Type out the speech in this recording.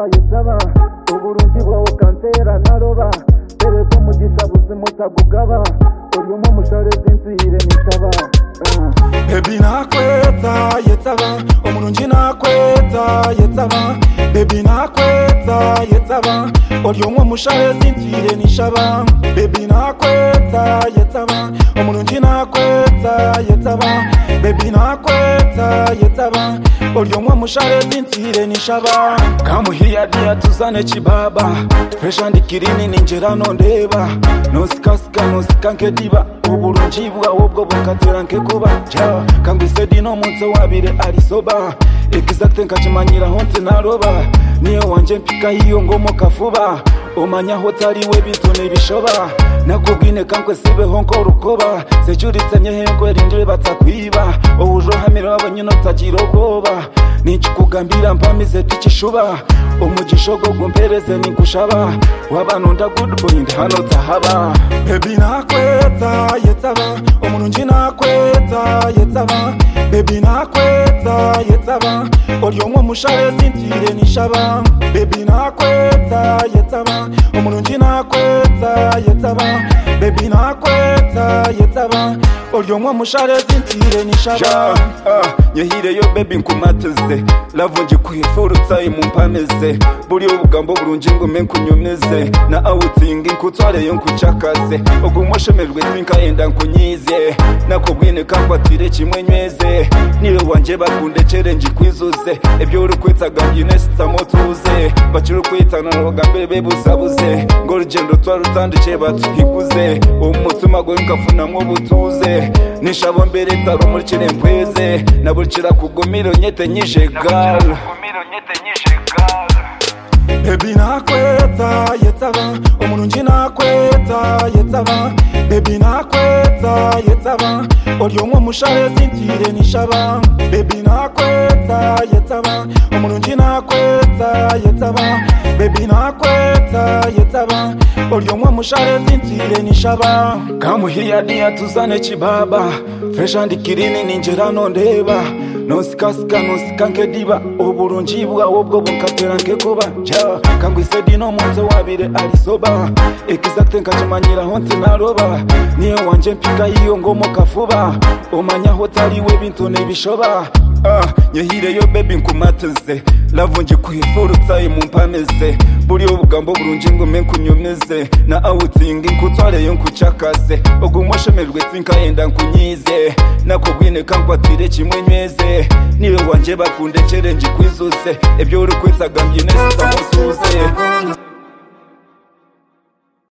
yetsaba uburungi bwawe kansera naroba tereza umugisha buzima utagugaba uri mu mushare z'inzire nisaba Baby nakweta yetsaba umurungi nakweta yetsaba Baby nakweta yetsaba uri mu mushare z'inzire nishaba Baby nakweta yetsaba umurungi nakweta yetsaba Baby nakweta yetsaba uri mu mushare z'inzire nishaba kamuhiya dia tuzane chibaba fresh and kirini ninjera nondeba nosikasika nosikanke diba uburungi bwawe bwo bukatera nke kuba ja kangwise dino munsi wabire ari soba exacte nkachimanyira honte naroba niyo wanje mpika hiyo ngomo kafuba umanya hotari we bitone bishoba nakubwine kankwe sibe honko rukoba securitanye henko erindire batakwiba ubujo hamira abanyino tagira ubwoba nikugambira mpamize tukishuba umugishogo gumpereze nikushaba wabanonda good boy ndhano tahaba Baby nakweta yetsaba umurungi nakweta yetsaba Baby nakweta yetsaba oryo mushare z'inzire nishaba Baby nakweta yetsaba umurungi nakweta yetsaba Baby nakweta yetsaba oryo mushare z'inzire nishaba nyehire yo baby nkumateze lavunje kwifurutsa imumpameze buri ubugambo burungi ngo menkunyomeze na outing nkutware yo nkuchakaze ogumoshemerwe twinka enda nkunyize nakobwine kakwatire kimwe nyweze niwe wanje bakunde challenge kwizuze ebyo uri kwitaga Ines tamotuze bacuru kwitana n'abagambere bebuzabuze ngo rugendo twarutandike batuhiguze umutuma go nkafuna mu butuze nishabo mbere taro muri kirempweze naburikira kugomiro nyete nyijegala Baby nakweta yetsaba umurungi nakweta yetsaba Baby nakweta yetsaba oryo mushare z'inzire nishaba Baby nakweta yetsaba umurungi nakweta yetsaba Baby nakweta yetsaba oryo mushare z'inzire nishaba kamuhiya dia tuzane chibaba fresh and kirini ninjera nondeba nosikasika nosikanke diba uburungi bwawe bwo bukatera nke kuba ja kangwise dino munsi wabire ari soba exacte nkachimanyira honte naroba niyo wanje mpika hiyo ngomo kafuba umanya hotari we bintone bishoba nyehire yo baby nkumateze lavunje kwifurutsa imumpameze buri ubugambo burungi ngo menkunyomeze na outing nkutware yo nkuchakaze ogumoshemerwe twinka enda nkunyize nakobwine kankwatire kimwe nyweze niwe wanje bakunde challenge kwizuze ebyo uri kwitaga Ines tamotuze